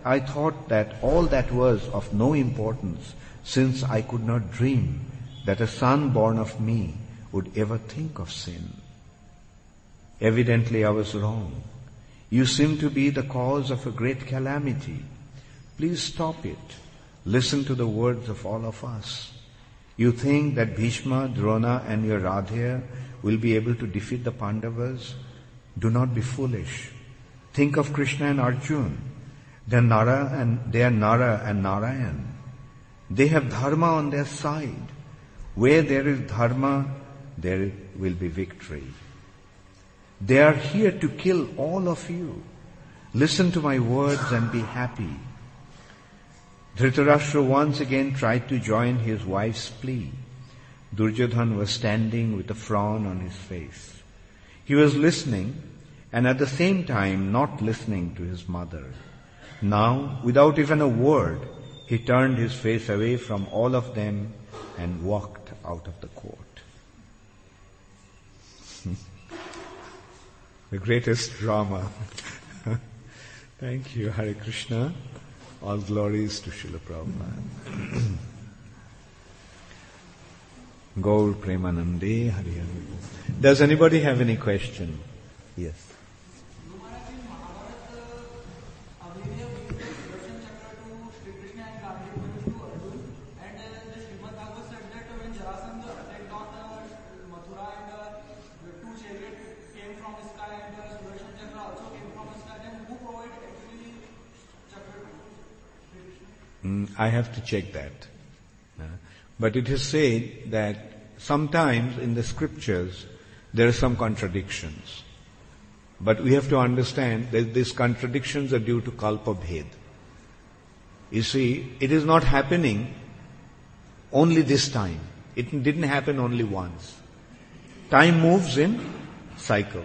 was of no importance, since I could not dream that a son born of me would ever think of sin. Evidently I was wrong. You seem to be the cause of a great calamity. Please stop it. Listen to the words of all of us. You think that Bhishma, Drona and your Radha will be able to defeat the Pandavas? Do not be foolish. Think of Krishna and Arjuna. They are Nara and Narayan. They have dharma on their side. Where there is dharma, there will be victory. They are here to kill all of you. Listen to my words and be happy. Dhritarashtra once again tried to join his wife's plea. Duryodhana was standing with a frown on his face. He was listening and at the same time not listening to his mother. Now, without even a word, he turned his face away from all of them and walked out of the court. The greatest drama. Thank you, Hare Krishna. All glories to Srila Prabhupada. Gaur Premanande Hari Hari. Does anybody have any question? Yes. I have to check that. But it is said that sometimes in the scriptures there are some contradictions. But we have to understand that these contradictions are due to kalpa bhed. You see, it is not happening only this time. It didn't happen only once. Time moves in cycle.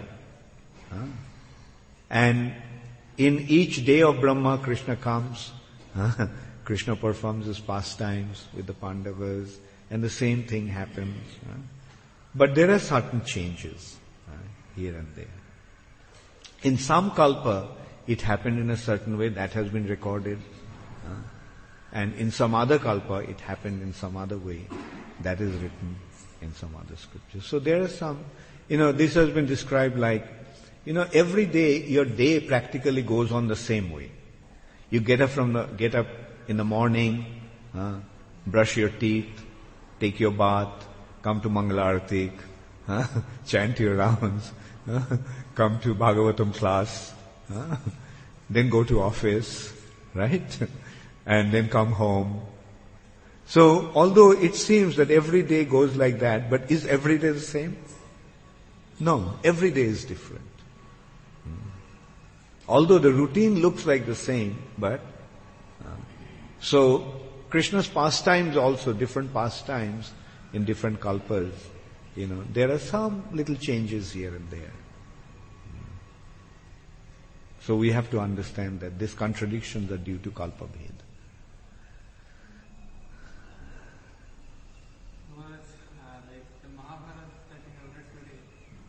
And in each day of Brahma, Krishna comes. Krishna performs his pastimes with the Pandavas, and the same thing happens. But there are certain changes here and there. In some kalpa, it happened in a certain way, that has been recorded. And in some other kalpa, it happened in some other way, that is written in some other scriptures. So there are some, this has been described like, every day, your day practically goes on the same way. You get up in the morning, brush your teeth, take your bath, come to Mangalartik, chant your rounds, come to Bhagavatam class, then go to office, right? And then come home. So, although it seems that every day goes like that, but is every day the same? No, every day is different. Although the routine looks like the same, but so Krishna's pastimes also, different pastimes in different kalpas, there are some little changes here and there. So we have to understand that these contradictions are due to kalpa bhed. Like the Mahabharata that we have read today,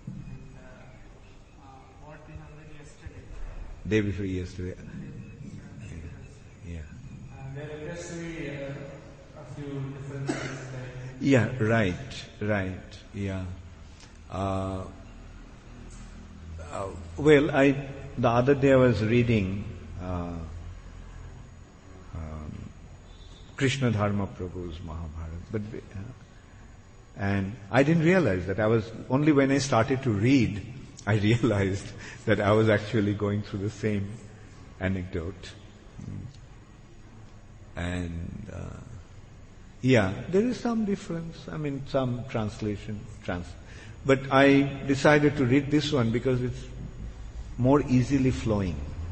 and what we have read yesterday. Day before yesterday. Yeah. There appears to be a few differences. Yeah, right. Yeah. The other day I was reading Krishna Dharma Prabhu's Mahabharata, and I didn't realize that only when I started to read, I realized that I was actually going through the same anecdote. And there is some difference. Some translation. But I decided to read this one because it's more easily flowing.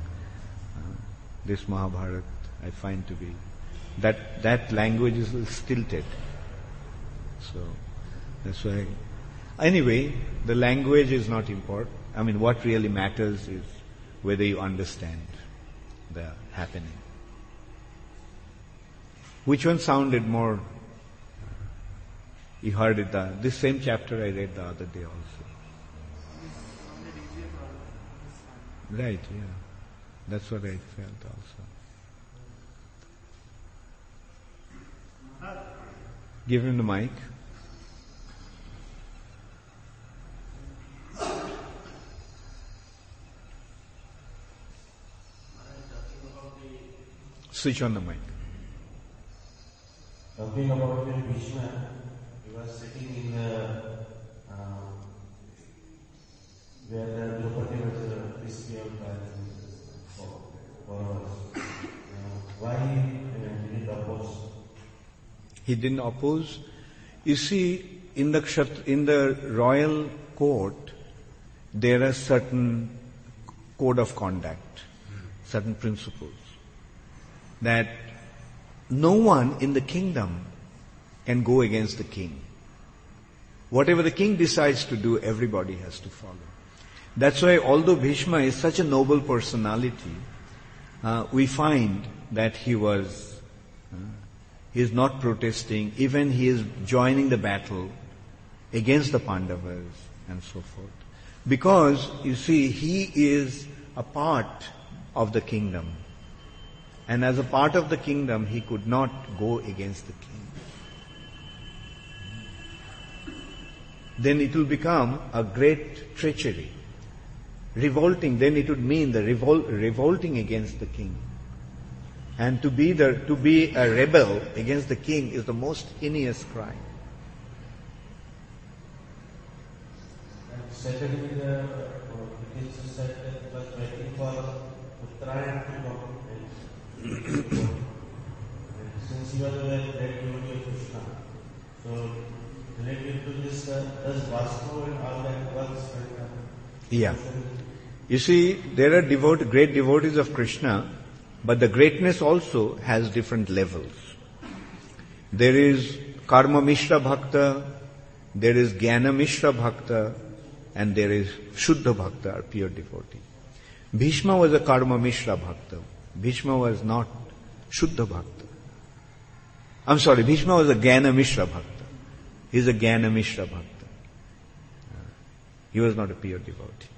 This Mahabharata, I find to be that language is a little stilted. So that's why. Anyway, the language is not important. What really matters is whether you understand the happening. Which one sounded more? You heard it, this same chapter I read the other day also. Right, yeah. That's what I felt also. Give him the mic. Switch on the mic. Talking about the Bhishma, he was sitting in where the Draupadi was a crispy old for us. Why did he oppose? He didn't oppose. You see, in the royal court, there are certain code of conduct, certain principles that no one in the kingdom can go against the king. Whatever the king decides to do, everybody has to follow. That's why, although Bhishma is such a noble personality, we find that he is not protesting, even he is joining the battle against the Pandavas and so forth. Because, you see, he is a part of the kingdom. And as a part of the kingdom, he could not go against the king. Then it will become a great treachery. Revolting, then it would mean the revolting against the king. And to be a rebel against the king is the most heinous crime. And secondly, the teacher said that he was waiting for Uttarayan to come. And since he was a very great devotee of Krishna, so related to this, does Vastu and all that works? Yeah. You see, there are great devotees of Krishna, but the greatness also has different levels. There is Karma Mishra Bhakta, there is Jnana Mishra Bhakta, and there is Shuddha Bhakta, or pure devotee. Bhishma was a Karma Mishra Bhakta. Bhishma was not Shuddha Bhakta. I'm sorry, Bhishma was a Jnana Mishra Bhakta. He's a Jnana Mishra Bhakta. He was not a pure devotee.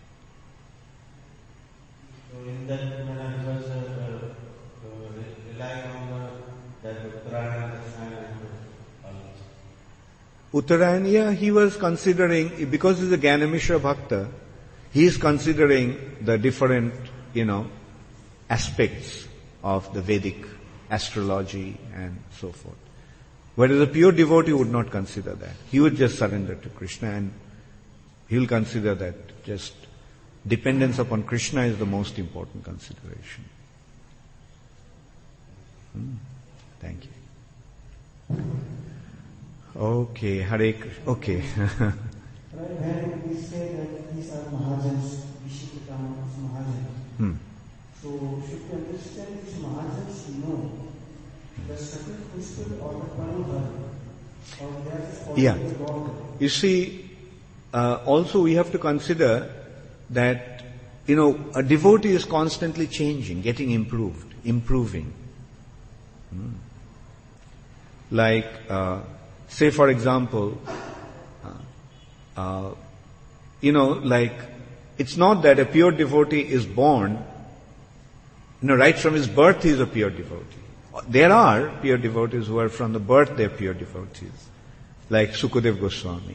So in that manner, he was relying on that Uttarayan and Uttarayan, he was considering, because he's a Jnana Mishra Bhakta, he is considering the different, aspects of the Vedic astrology and so forth. Whereas a pure devotee would not consider that. He would just surrender to Krishna, and he will consider that just dependence upon Krishna is the most important consideration. Thank you. Okay, Hare Krishna. Okay. When we say that these are Mahajans, Vishikutama is Mahajan. So should we understand these Mahajans know the certain principle or the Panohar, or they are just following the law? You see, also we have to consider that, a devotee is constantly changing, getting improving. Like, say for example, it's not that a pure devotee is born, right from his birth he is a pure devotee. There are pure devotees who are from the birth they are pure devotees, like Sukadeva Goswami.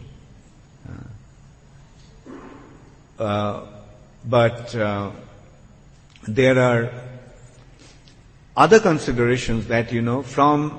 But there are other considerations that, from,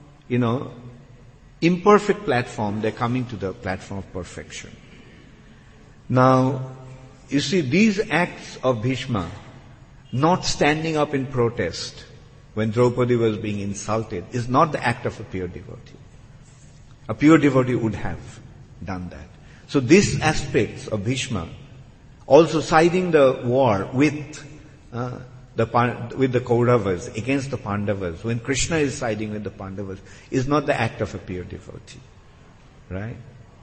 imperfect platform, they're coming to the platform of perfection. Now, you see, these acts of Bhishma, not standing up in protest when Draupadi was being insulted, is not the act of a pure devotee. A pure devotee would have done that. So these aspects of Bhishma, also siding the war with the Kauravas against the Pandavas, when Krishna is siding with the Pandavas, is not the act of a pure devotee. Right?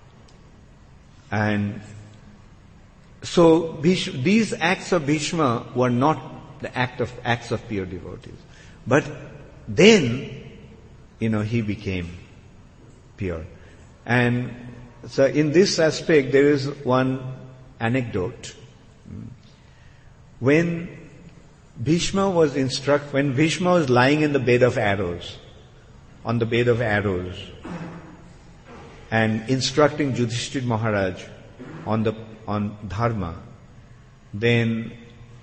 And so these acts of Bhishma were not the acts of pure devotees. But then he became pure. And so in this aspect, there is one anecdote. When Bhishma was lying in the bed of arrows, on the bed of arrows, and instructing Yudhishthira Maharaj on dharma, then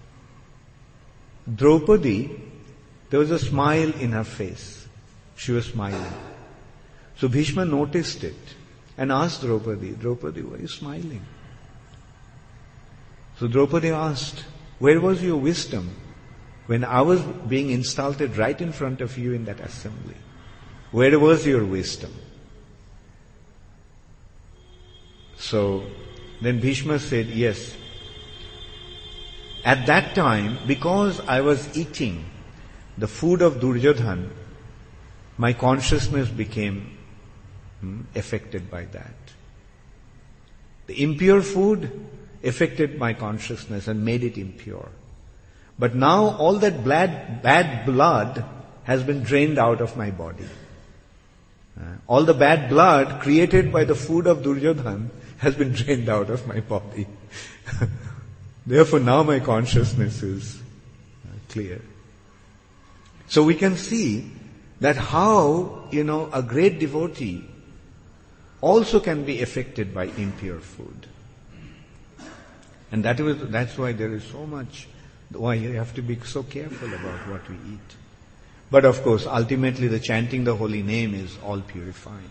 Draupadi, there was a smile in her face. She was smiling. So Bhishma noticed it and asked Draupadi, why are you smiling? So Draupadi asked, where was your wisdom when I was being insulted right in front of you in that assembly? Where was your wisdom? So then Bhishma said, yes. At that time, because I was eating the food of Duryodhan, my consciousness became affected by that. The impure food affected my consciousness and made it impure. But now all that bad blood has been drained out of my body. All the bad blood created by the food of Duryodhan has been drained out of my body. Therefore now my consciousness is clear. So we can see that how, a great devotee also can be affected by impure food. And that's why there is so much, why you have to be so careful about what we eat. But of course, ultimately the chanting the holy name is all purifying.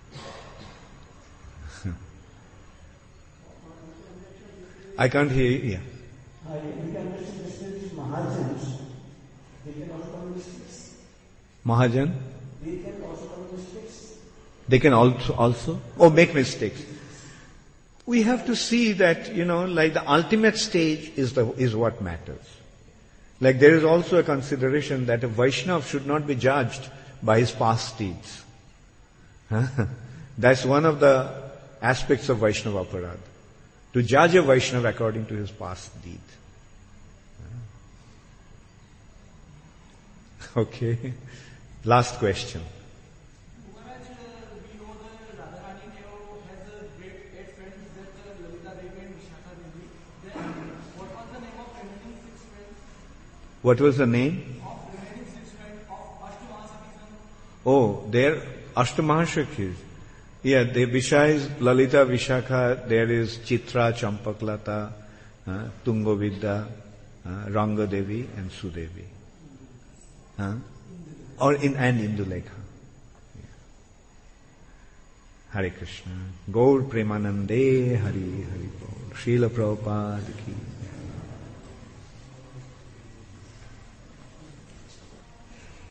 I can't hear you. Yeah. We can understand these Mahajans, they can also commit mistakes. Mahajan? They can also commit mistakes. They can also make mistakes. We have to see that, like the ultimate stage is what matters. Like there is also a consideration that a Vaishnava should not be judged by his past deeds. That's one of the aspects of Vaishnava Aparadha. To judge a Vaishnava according to his past deed. Okay. Last question. Maharaj, we know that Radharani Dev has a great 8 friends, that Lalita Devi and Vishakha Devi. Then, what was the name of remaining 6 friends? What was the name? Of remaining 6 friends of Ashtamahasakis? Oh, they're Ashtamahashakis. Yeah, besides Lalita, Vishakha, there is Chitra, Champaklata, Tungovidya, Ranga Devi and Sudevi. And Indulekha. Yeah. Hare Krishna. Gaur Premanande Hari Hari Bol. Srila Prabhupada ki